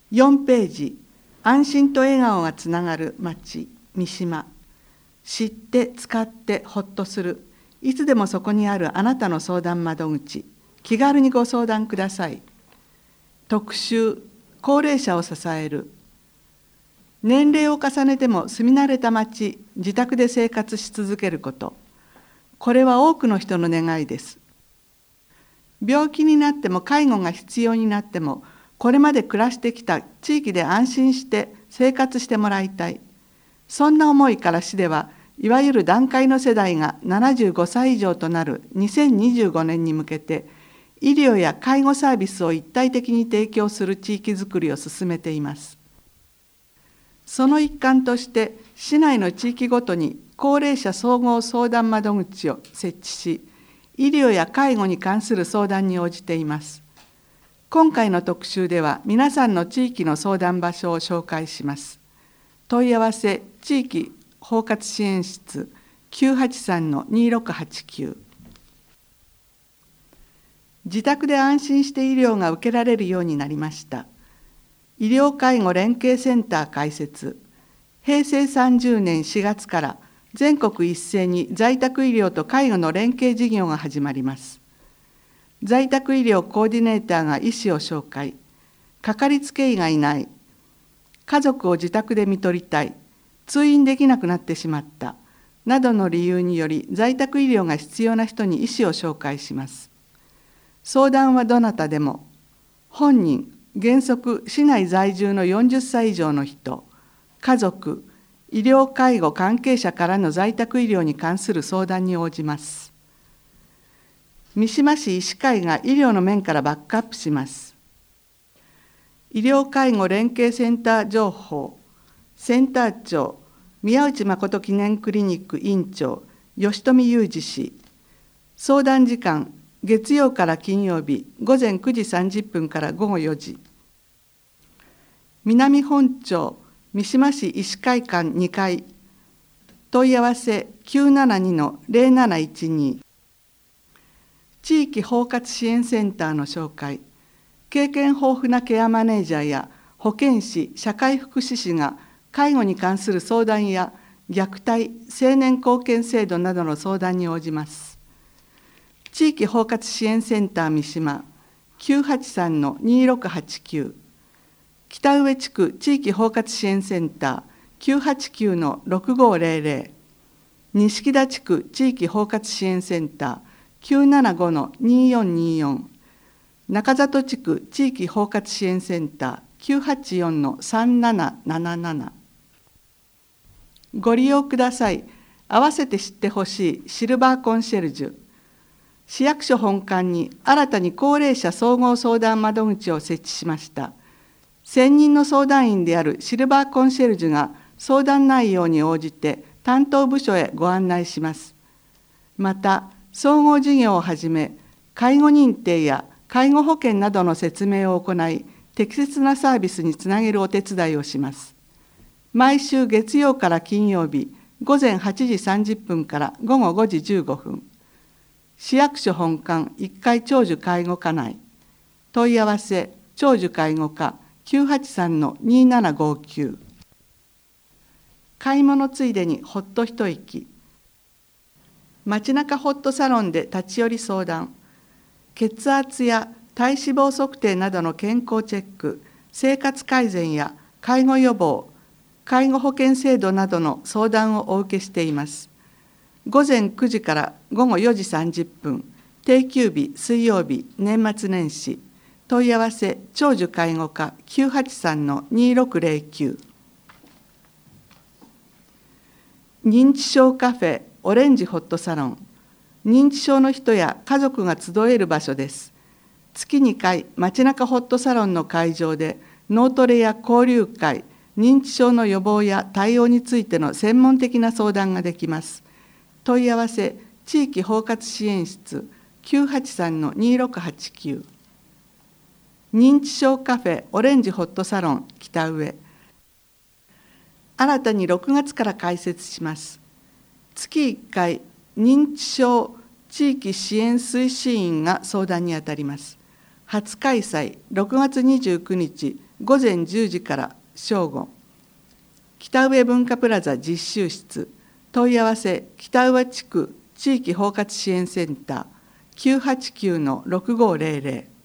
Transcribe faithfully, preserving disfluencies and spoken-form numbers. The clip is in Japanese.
よんページ、安心と笑顔がつながる町、三島。知って使ってほっとする。いつでもそこにあるあなたの相談窓口。気軽にご相談ください。特集、高齢者を支える。年齢を重ねても住み慣れた町、自宅で生活し続けること。これは多くの人の願いです。病気になっても介護が必要になっても、これまで暮らしてきた地域で安心して生活してもらいたい。そんな思いから市では、いわゆる団塊の世代がななじゅうごさい以上となるにせんにじゅうごねんに向けて、医療や介護サービスを一体的に提供する地域づくりを進めています。その一環として、市内の地域ごとに高齢者総合相談窓口を設置し、医療や介護に関する相談に応じています。今回の特集では、皆さんの地域の相談場所を紹介します。問い合わせ、地域包括支援室 きゅうはちさんのにろくはちきゅう。自宅で安心して医療が受けられるようになりました。医療介護連携センター開設。へいせいさんじゅうねんしがつから全国一斉に在宅医療と介護の連携事業が始まります。在宅医療コーディネーターが医師を紹介。かかりつけ医がいない。家族を自宅で看取りたい。通院できなくなってしまった。などの理由により在宅医療が必要な人に医師を紹介します。相談はどなたでも。本人、原則市内在住のよんじゅっさい以上の人、家族、医療介護関係者からの在宅医療に関する相談に応じます。三島市医師会が医療の面からバックアップします。医療介護連携センター情報、センター長、宮内誠記念クリニック院長、吉富裕二氏。相談時間、月曜から金曜日、午前くじさんじゅっぷんから午後よじ。南本町、三島市医師会館にかい。問い合わせ きゅうななにのゼロなないちに。地域包括支援センターの紹介。経験豊富なケアマネージャーや保健師、社会福祉士が介護に関する相談や虐待、青年貢献制度などの相談に応じます。地域包括支援センター三島 きゅうはちさんのにろくはちきゅう。北上地区地域包括支援センター きゅうはちきゅうのろくごゼロゼロ。錦田地区地域包括支援センターきゅうななごのによんによん。中里地区地域包括支援センターきゅうはちよんのさんなななななな。ご利用ください。合わせて知ってほしいシルバーコンシェルジュ。市役所本館に新たに高齢者総合相談窓口を設置しました。専任の相談員であるシルバーコンシェルジュが相談内容に応じて担当部署へご案内します。また、総合事業をはじめ、介護認定や介護保険などの説明を行い、適切なサービスにつなげるお手伝いをします。毎週月曜から金曜日、午前はちじさんじゅっぷんから午後ごじじゅうごふん。市役所本館いっかい長寿介護課内。問い合わせ、長寿介護課きゅうはちさんのにななごきゅう。買い物ついでにほっと一息。街中ホットサロンで立ち寄り相談。血圧や体脂肪測定などの健康チェック、生活改善や介護予防、介護保険制度などの相談をお受けしています。午前くじから午後よじさんじゅっぷん、定休日、水曜日、年末年始。問い合わせ、長寿介護課きゅうはちさんのにろくゼロきゅう。認知症カフェオレンジホットサロン。認知症の人や家族が集える場所です。月にかい、街中ホットサロンの会場で脳トレや交流会、認知症の予防や対応についての専門的な相談ができます。問い合わせ、地域包括支援室きゅうはちさんのにろくはちきゅう。認知症カフェオレンジホットサロン北上。新たにろくがつから開設します。月いっかい、認知症地域支援推進員が相談にあたります。初開催、ろくがつにじゅうくにち午前じゅうじから正午、北上文化プラザ実習室、問い合わせ北上地区地域包括支援センター きゅうはちきゅうのろくごーぜろぜろ